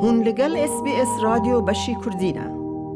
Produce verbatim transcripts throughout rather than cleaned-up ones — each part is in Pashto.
بون لگل اس بی اس رادیو بشی کردینه.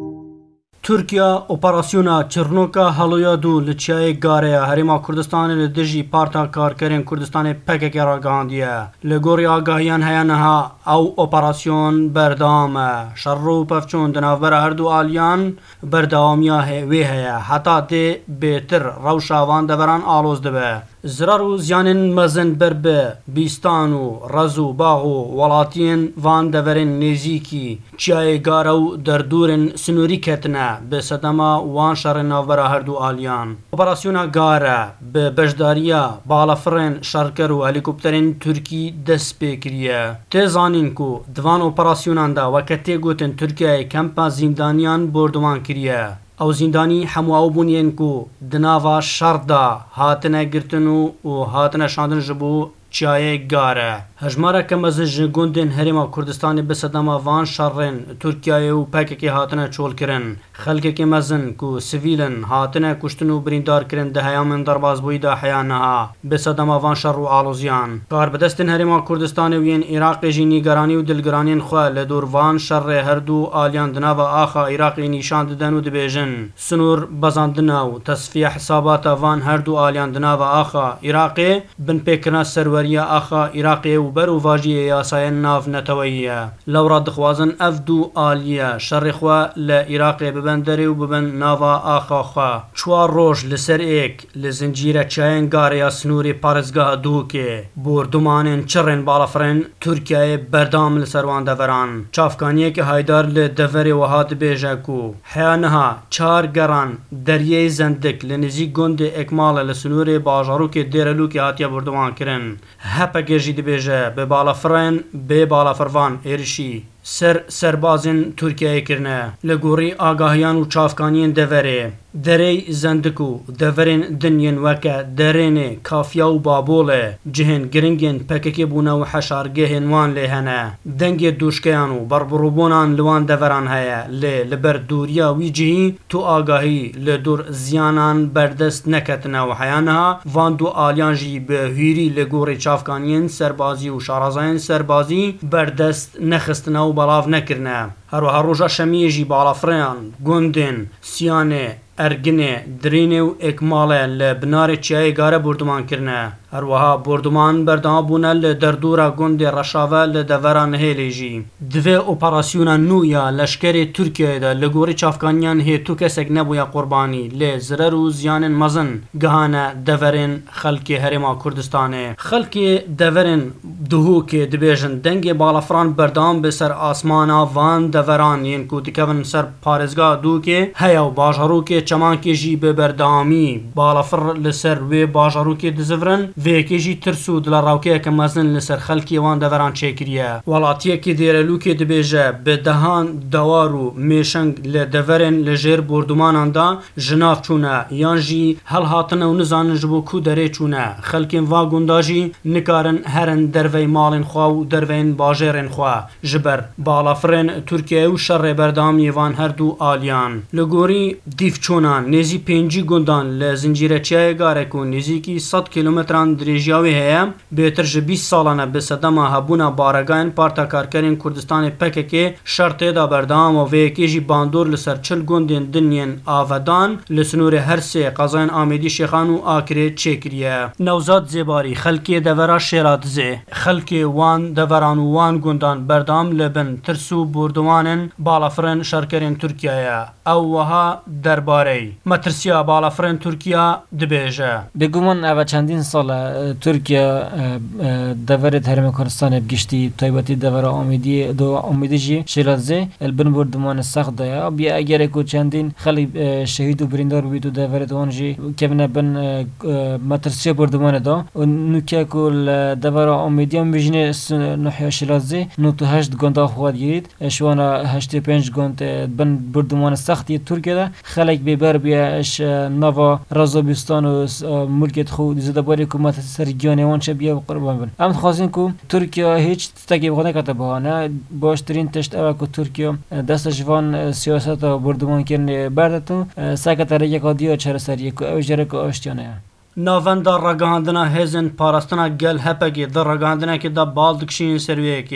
ترکیا اپراسیونا چرنوکا هلویا دو لچای گاره هریما کردستان لدجی پارتا کارکرین کردستان پکک را گاندیه لگوری آگاهیان هیانها او اپراسیون بردام شرو پفچون دنافبر هر دو آلیان بردامیا وی هیا حتا ده بهتر روشاوان دوران آلوز دبه زرار و زیانین مزن بربه بیستان و رزو باغو ولاتین وان دورین نزیکی چای گارو در دورن سنوری کتنه به صدما وان شر ناوبر هر دو آلیان اپراسیونا گاره به بجداریا بالافرین شرکر و هلیکوپترین ترکی دست بکریه تزانین کو دوان اپراسیونان دا وکتی گوتن ترکیه کمپا زیندانیان بردوان کریه او زندانی همو او بونین کو دناوا شردا هاتنه گرتنو و هاتنه شاندن جبو چای گاره هجماره که مزج گوندن هریما کردستان به صدما وان شرن ترکیه و پاککی هاتنه چول کرن خلک که مزن کو سیویلن هاتنه کشتن و بریندار کرن ده هیامن درباز بوی ده حیانها به صدما وان شر و آلوزیان کار بدستن هریما کردستان وین عراق جی نیگرانی و دلگرانین خواه لدور وان شر هر دو آلیان دنا و آخا عراقی نیشان ددن و دبیجن سنور بزاندنا و تصفیه حسابات وان هر دو آلیان دنا و آخا عراقی بن پیکرنا سروریا آخا عراقی و برو واجی یاسای ناف نتویه لورا دخوازن اف دو آلیه شر خواه لعراقی ببندری و ببن ناوا آخا خواه چوار روش لسر ایک لزنجیر چاین گاریا سنوری پارزگاه دو که بردومانین چرین بالافرین ترکیه بردام لسروان دوران چافکانیه که هایدار لدوری و هات بیجه کو حیانها چار گران دریه زندک لنزی گند اکمال لسنوری باجارو که دیرلو که هاتیا بردوان کرن هپکه جید بیجه به بالافرین به بالافروان ایرشی سر سربازین ترکیه کرنه لگوری آگاهیان و چافکانین دوره دره زندکو دورین دنین وکه درین کافیا و بابوله جهن گرنگین پککی بونه و حشارگهن وان لهنه دنگ دوشکیان و بربروبونان لوان دوران هیا لی لبر دوریا وی جهی تو آگاهی لدور زیانان بردست نکتنه و حیانها وان دو آلیان جی به هیری لگوری چافکانین سربازی و شارازین سربازی بردست نخستنه و بلاف نکرنه هر و هر روژا شمیجی بالافریان گوندن سیانه ارگنه درینه و اکماله لبنار چیای گاره بردمان کرنه هر وها بردمان بردام بونه لدردورا گوند رشاوه لدوران هیلی جی دوی اپراسیونا نویا لشکر ترکیه ده لگوری چافکانیان هی تو کسک نبویا قربانی لی زرر و زیانن مزن گهانه دورین خلک هرما کردستانه خلک دورین دهو که دبیجن دنگ بالافران بردام بسر آسمانا وان دوران ین کو دکون سر پارزگاه دو که هیا و باجارو که چمان که جی به بردامی بالافر لسر و باجارو که دزورن و که جی ترسو دل راوکه که مزن لسر خلکی وان دوران چکریه ولاتیه که دیرلو که دبیجه به دهان دوارو میشنگ لدورن لجر بردمانان دا جناف چونه یان جی هل هاتنه و نزانن جبو کو دره چونه خلکین واگوندا جی نکارن هرن دروی مالن خواه و دروین باجرن خواه جبر بالافرن ترکیه و شر بردام یوان هر دو آلیان لگوری دیف چونان نزی پنجی گندان لزنجیره چای گاره کن نزی کی صد کیلومتران دریجاوی هیا بهتر جه بیست سالانه به صدما هبونا بارگاین پارتا کارکرین کردستان پککی شرطه دا بردام و ویکی جی باندور لسر چل گندین دنین آودان لسنور هر سه قضاین آمیدی شیخان و آکره چکریه نوزاد زیباری خلکی دورا شیرات زی خلکی وان دوران و وان گندان بردام لبن ترسو بردوانن بالافرن شرکرین ترکیه او وها درباره مترسیا بالافرن ترکیه دبیجه بگومان او چندین سال ترکیه دورت هرم کردستان بگشتی تایباتی دور امیدی دو امیدی جی شیرازه البن بردمان سخت دایا بیا اگر کو چندین خلی شهید و بریندار بید و دورت اونجی که بن مترسیا بردمان دا و نوکیا کل دور امیدی هم بجنه نحیا شیرازه نو تو هشت گنده خواد گیرید شوانا هشت پنج گند بن بردمان سختی ترکیه دا خلق ببر بیاش نوا رازوبستان و ملکت خود زده باری حکومت سرگیانه وان چه بیا قربان بن ام خواستین کو ترکیه هیچ تکی بخونه کتا بهانه باشترین تشت اوه کو ترکیه دست جوان سیاست بردمان کرنه بردتون ساکت ریا کادیا چهر سریه کو او جره کو آشتیانه ناوەندا ڕەگەاندنە هێزن پاراستنە گەل هەپەکێ دە ڕەگەاندنێکی دا باڵ دکشین سەروەیەکێ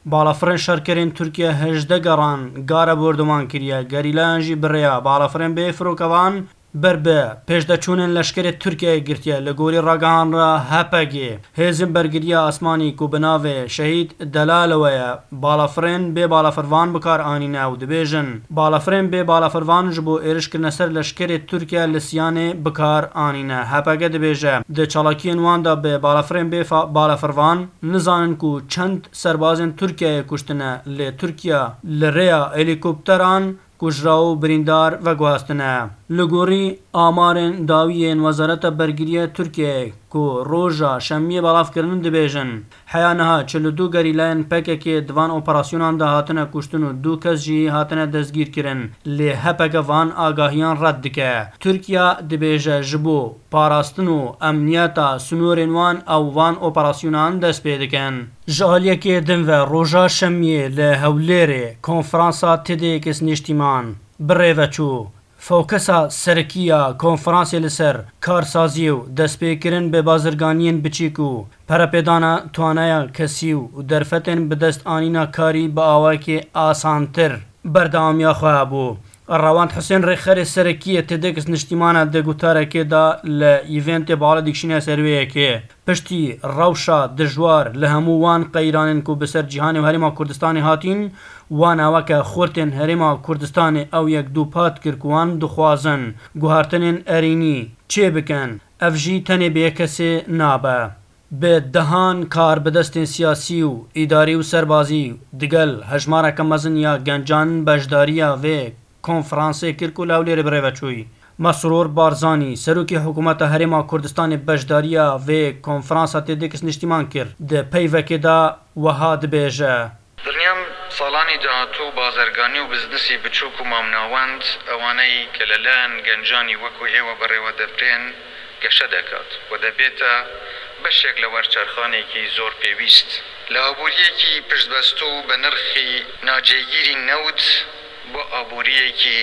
بالافرین شرکرین ترکیه هجده گران گاره بردمان کریه گریلان جی بریا بالافرین به فروکوان بربه پێشدەچوونن لەشکری تورکیای گرتیە لە گۆری ڕاگەهانرا هەپەگێ هێزم بەرگریە ئاسمانی کو بناوێ شەهید دەلالەوەیە باڵافرێن بێ باڵافڕوان بکار ئانینە و دەبێژن باڵافرێن بێ باڵافڕوان ji بۆ ئێرشکردنە سەر لەشکری تورکیا لە سیانێ بکار ئانینە هەپەگە دەبێژە دە چاڵاکیên واندا بێ باڵافرێن بێ باڵافڕوان نزانن ku çend serbazên Tirkiyeyê kuştine lê Tirkiya li rêya helîkopteran کجرا و بریندار و گواستنه لگوری آمارن داویین وزارت برگریه ترکیه کو روژا شمیه بلاف کردن دبیجن حیانها چلو دو گریلین پکه که دوان اپراسیونان ده هاتنه کشتن و دو کس جی هاتنه دزگیر کرن لی هپکه وان آگاهیان رد دکه ترکیه دبیجه جبو پاراستن و امنیتا سنورین وان او وان اپراسیونان دست پیدکن جالیه که دن و روژا شمیه لهولیره کنفرانسا تدیکس نشتیمان بریوچو فوکسا سرکیه کنفرانسی لسر کارسازی و دستپیکرین به بازرگانین بچیکو پرپیدانا توانایا کسی و درفتن به دست آنینا کاری با آوائی که آسانتر بردامی خواه بو الروان حسین رخر سرکیه تدکس نشتیمانه دگوتاره که دا لایوینت بالا دیکشینه سرویه که پشتی روشا دجوار لهمووان قیرانن کو بسر جهانی و هریما کردستانی هاتین وان اوکه خورتن هریما کردستانی او یک دو پات کرکوان دخوازن گوهارتنین ارینی چه بکن افجی تنی به کسی نابه به دهان کار بدستین سیاسی و اداری و سربازی دگل هجماره کمزن یا گنجان بجداریا و کنفرانسی کرکو لاولی ربریوچوی مسرور بارزانی سروکی حکومت هریما کردستان بجداریا و کنفرانس تدکس نشتیمان کرد ده پیوکی دا وهاد بیجه دنیام سالانی دهاتو بازرگانی و بزنسی بچوک و مامناوند اوانهی کللان گنجانی وکو ایوه بریوه دبرین گشه دکات و دبیتا بشک لورچرخانه کی زور پیویست لابوریه کی پشتبستو بنرخی ناجیگیری نود با آبوریه کی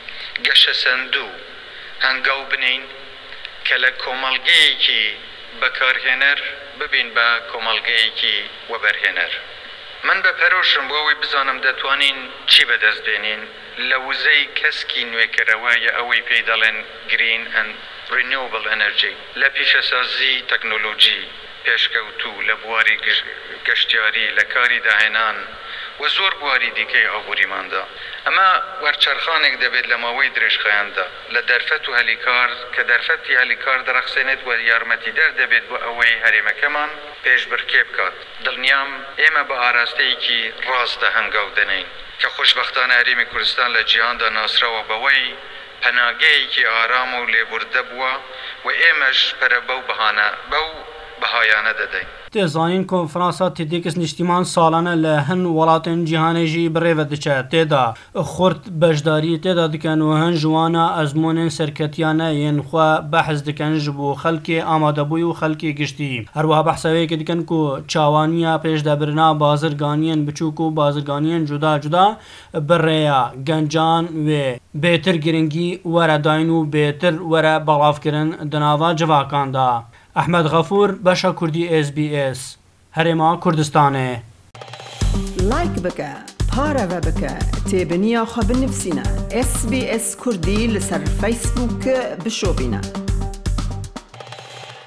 گشه سندو هنگاو بنین که لکومالگه کی بکارهنر ببین با کومالگه کی و برهنر من به پروشم باوی بزانم دتوانین چی به دست بینین لوزه کسکی نوکروای اوی پیدالن گرین and renewable energy لپیش سازی تکنولوژی پیشکوتو لبواری گشتیاری لکاری دهنان و زور بواری دیگه آبوری مانده اما ورچرخانک دبید لماوی درش خیانده لدرفت و هلیکار که درفتی هلیکار درخسنت و یارمتی در دبید و اوی هریمه کمان پیش برکیب کات دلنیام ایمه با آراسته ای که راز ده هنگاو دنین که خوشبختانه هریم کردستان لجیهان ده ناصره و بوی پناگه ای که آرام و لیبرده بوا و ایمش پر بو بهانه بو بهایانه دادین تزانین کنفرانسا تدکس نشتیمان سالانه لهن ولاتن جهانی جی بریو دچه تدا خورد بجداری تدا دکن و هن جوانا ازمونن سرکتیانه ین خوا بحث دکن جبو خلکی آماده بوی و خلکی گشتی هروها بحثوی که دکن کو چاوانیا پیش دبرنا بازرگانین بچوکو بازرگانین جدا جدا بریا گنجان و بیتر گرنگی وره داین و بیتر وره بغاف کرن دناوا جواکان دا احمد غفور باشا کردی اس بی اس هرما کردستانه لایک بکه پاره و بکه تیبنیا خب نفسینا اس بی اس کردی لسر فیسبوک بشو بینا